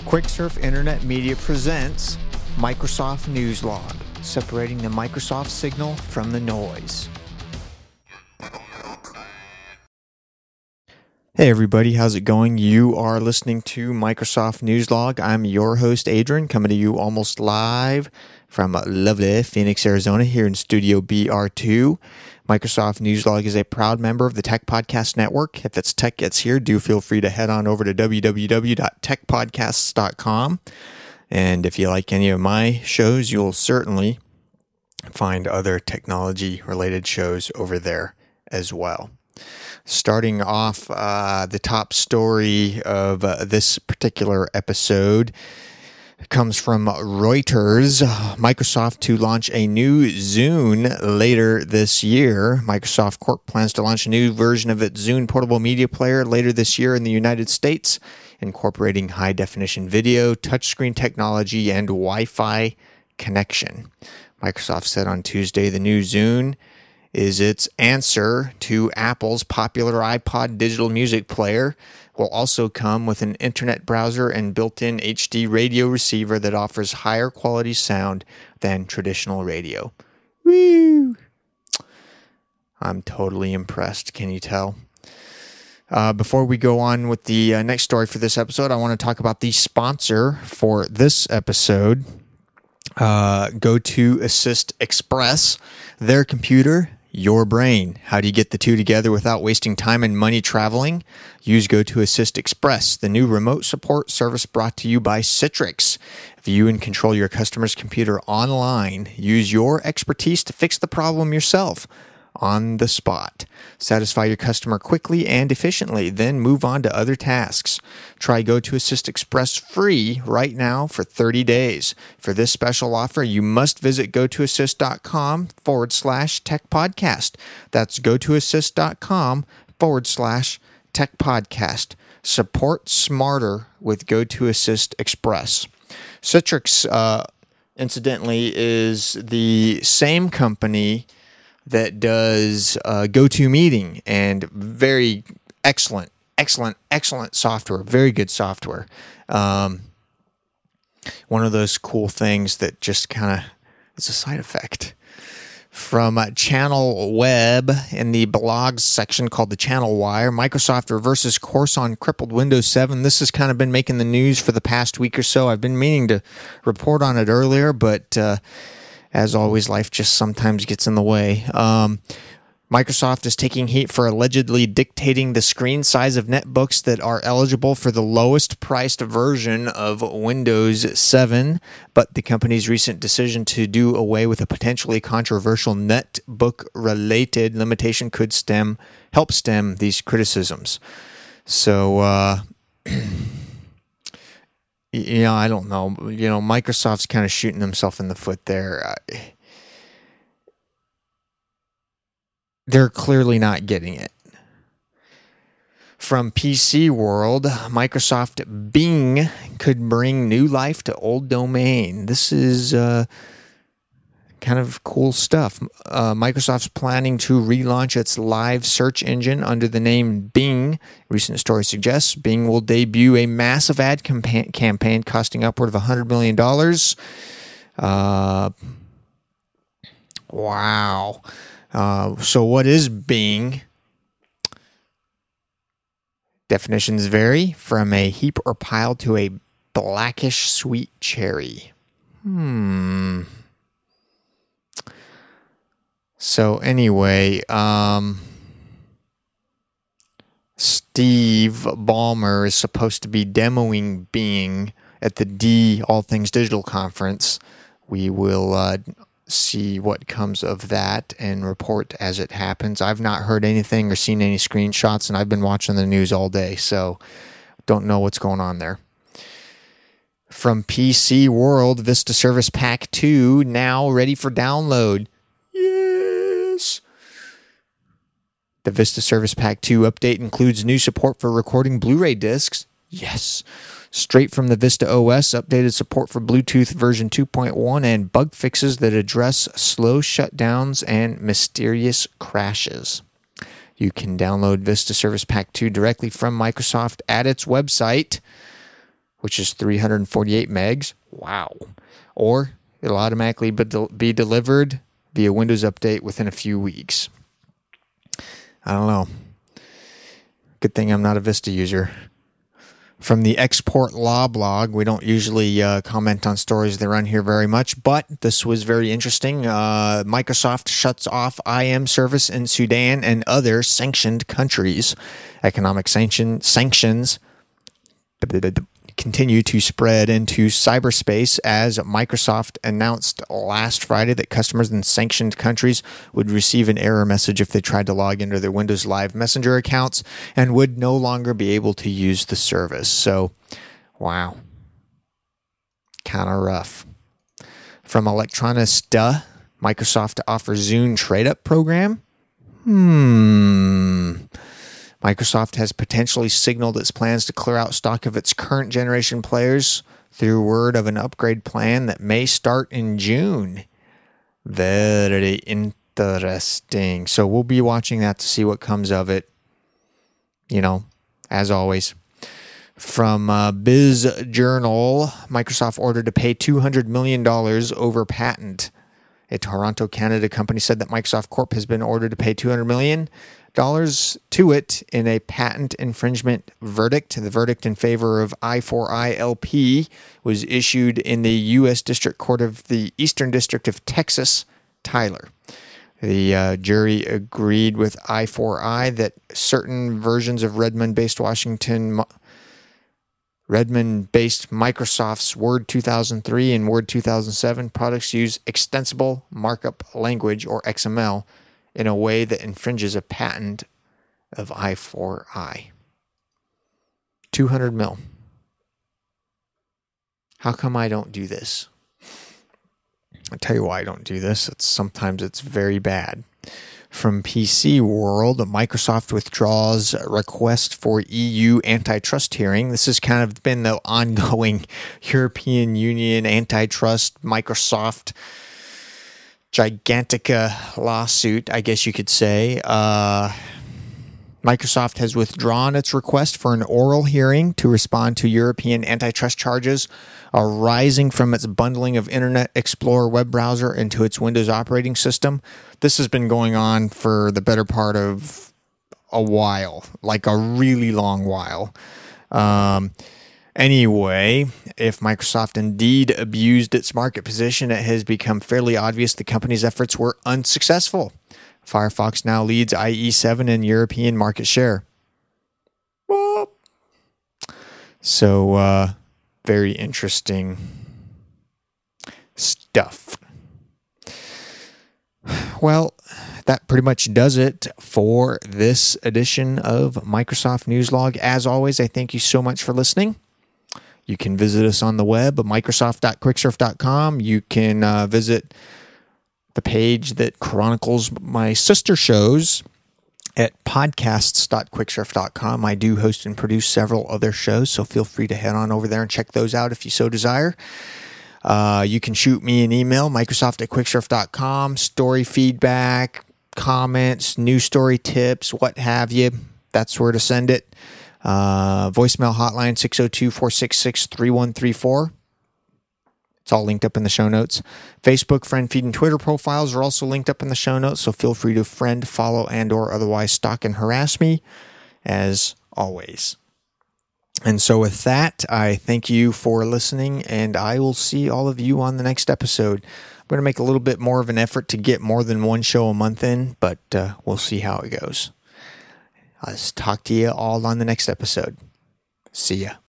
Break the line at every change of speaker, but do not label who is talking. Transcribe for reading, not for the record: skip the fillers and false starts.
QuickSurf Internet Media presents Microsoft Newslog, separating the Microsoft signal from the noise. Hey everybody, how's it going? You are listening to Microsoft Newslog. I'm your host, Adrian, coming to you almost live from lovely Phoenix, Arizona, here in Studio BR2. Microsoft Newslog is a proud member of the Tech Podcast Network. If it's Tech Gets Here, do feel free to head on over to www.techpodcasts.com. And if you like any of my shows, you'll certainly find other technology-related shows over there as well. Starting off the top story of this particular episode comes from Reuters. Microsoft to launch a new Zune later this year. Microsoft Corp plans to launch a new version of its Zune portable media player later this year in the United States, incorporating high-definition video, touchscreen technology, and Wi-Fi connection. Microsoft said on Tuesday the new Zune is its answer to Apple's popular iPod digital music player. Will also come with an internet browser and built-in HD radio receiver that offers higher quality sound than traditional radio. Woo! I'm totally impressed, can you tell? Before we go on with the next story for this episode, I want to talk about the sponsor for this episode. GoToAssist Express, their computer, your brain. How do you get the two together without wasting time and money traveling? Use GoToAssist Express, the new remote support service brought to you by Citrix. View and control your customer's computer online. Use your expertise to fix the problem yourself on the spot. Satisfy your customer quickly and efficiently, then move on to other tasks. Try GoToAssist Express free right now for 30 days. For this special offer, you must visit gotoassist.com/techpodcast. That's gotoassist.com/techpodcast. Support smarter with GoToAssist Express. Citrix, incidentally, is the same company that does GoToMeeting, and very excellent software, very good software. One of those cool things that just kind of is a side effect. From Channel Web in the blogs section called the Channel Wire, Microsoft reverses course on crippled Windows 7. This has kind of been making the news for the past week or so. I've been meaning to report on it earlier, but as always, life just sometimes gets in the way. Microsoft is taking heat for allegedly dictating the screen size of netbooks that are eligible for the lowest priced version of Windows 7, but the company's recent decision to do away with a potentially controversial netbook-related limitation could help stem these criticisms. So, I don't know. Microsoft's kind of shooting themselves in the foot there. They're clearly not getting it. From PC World, Microsoft Bing could bring new life to old domain. This is kind of cool stuff. Microsoft's planning to relaunch its live search engine under the name Bing. Recent story suggests Bing will debut a massive ad campaign costing upward of $100 million. Wow. So what is Bing? Definitions vary from a heap or pile to a blackish sweet cherry. So anyway, Steve Ballmer is supposed to be demoing Bing at the D All Things Digital Conference. We will see what comes of that and report as it happens. I've not heard anything or seen any screenshots, and I've been watching the news all day, so don't know what's going on there. From PC World, Vista Service Pack 2 now ready for download. Yes! The Vista Service Pack 2 update includes new support for recording Blu-ray discs. Yes! Straight from the Vista OS, updated support for Bluetooth version 2.1 and bug fixes that address slow shutdowns and mysterious crashes. You can download Vista Service Pack 2 directly from Microsoft at its website, which is 348 megs. Wow. Or it'll automatically be delivered via Windows Update within a few weeks. I don't know. Good thing I'm not a Vista user. From the Export Law blog, we don't usually comment on stories that run here very much, but this was very interesting. Microsoft shuts off IM service in Sudan and other sanctioned countries. Economic sanctions continue to spread into cyberspace as Microsoft announced last Friday that customers in sanctioned countries would receive an error message if they tried to log into their Windows Live Messenger accounts and would no longer be able to use the service. So, wow. Kind of rough. From Electronista, Microsoft offers Zune trade-up program. Microsoft has potentially signaled its plans to clear out stock of its current generation players through word of an upgrade plan that may start in June. Very interesting. So we'll be watching that to see what comes of it. You know, as always. From Biz Journal, Microsoft ordered to pay $200 million over patent. A Toronto, Canada company said that Microsoft Corp has been ordered to pay $200 million to it in a patent infringement verdict. The verdict in favor of I4I LP was issued in the U.S. District Court of the Eastern District of Texas, Tyler. The jury agreed with I4I that certain versions of Redmond-based Microsoft's Word 2003 and Word 2007 products use extensible markup language, or XML, in a way that infringes a patent of I4I. 200 mil. How come I don't do this? I'll tell you why I don't do this. Sometimes it's very bad. From PC World, Microsoft withdraws request for EU antitrust hearing. This has kind of been the ongoing European Union antitrust Microsoft Gigantica lawsuit, I guess you could say. Microsoft has withdrawn its request for an oral hearing to respond to European antitrust charges arising from its bundling of Internet Explorer web browser into its Windows operating system. This has been going on for the better part of a while, like a really long while. Anyway, if Microsoft indeed abused its market position, it has become fairly obvious the company's efforts were unsuccessful. Firefox now leads IE7 in European market share. So, very interesting stuff. Well, that pretty much does it for this edition of Microsoft News Log. As always, I thank you so much for listening. You can visit us on the web at microsoft.quicksurf.com. You can visit the page that chronicles my sister shows at podcasts.quicksurf.com. I do host and produce several other shows, so feel free to head on over there and check those out if you so desire. You can shoot me an email, microsoft@quicksurf.com, story feedback, comments, news story tips, what have you. That's where to send it. Voicemail hotline 602-466-3134. It's all linked up in the show notes. Facebook, friend feed, and Twitter profiles are also linked up in the show notes, so feel free to friend, follow, and or otherwise stalk and harass me, as always. And so with that, I thank you for listening, and I will see all of you on the next episode. I'm going to make a little bit more of an effort to get more than one show a month in, but we'll see how it goes. I'll talk to you all on the next episode. See ya.